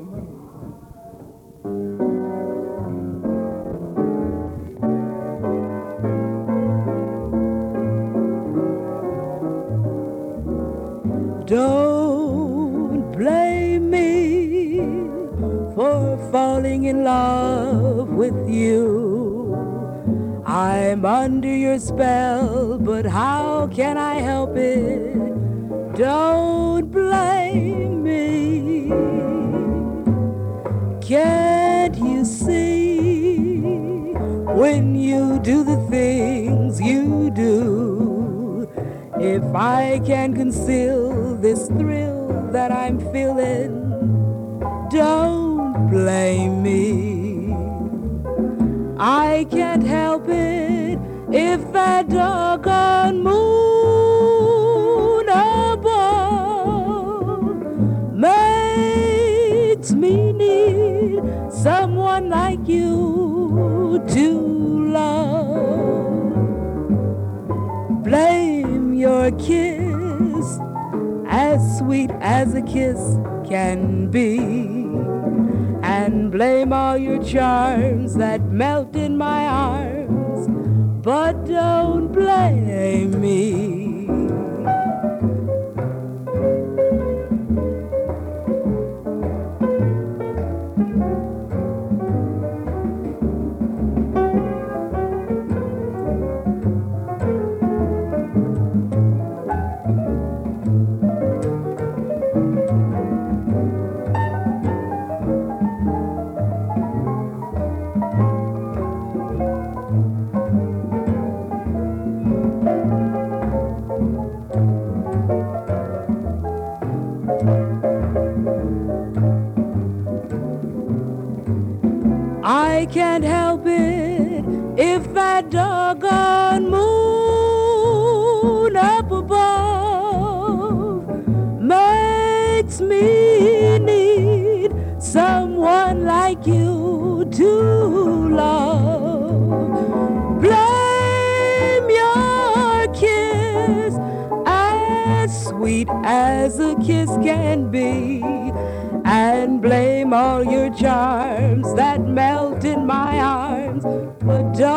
Don't blame me for falling in love with you. I'm under your spell, but how can I help it? Don't blame me. Can't you see when you do the things you do? If I can conceal this thrill that I'm feeling, don't blame me. I can't help it if that doggone moon above makes me need someone like you to love. Blame your kiss, as sweet as a kiss can be, and blame all your charms that melt in my arms, but don't blame me. I can't help it if that doggone moon up above makes me need someone like you to love. Blame your kiss, as sweet as a kiss can be, and blame all your charms that melt in my arms, but don't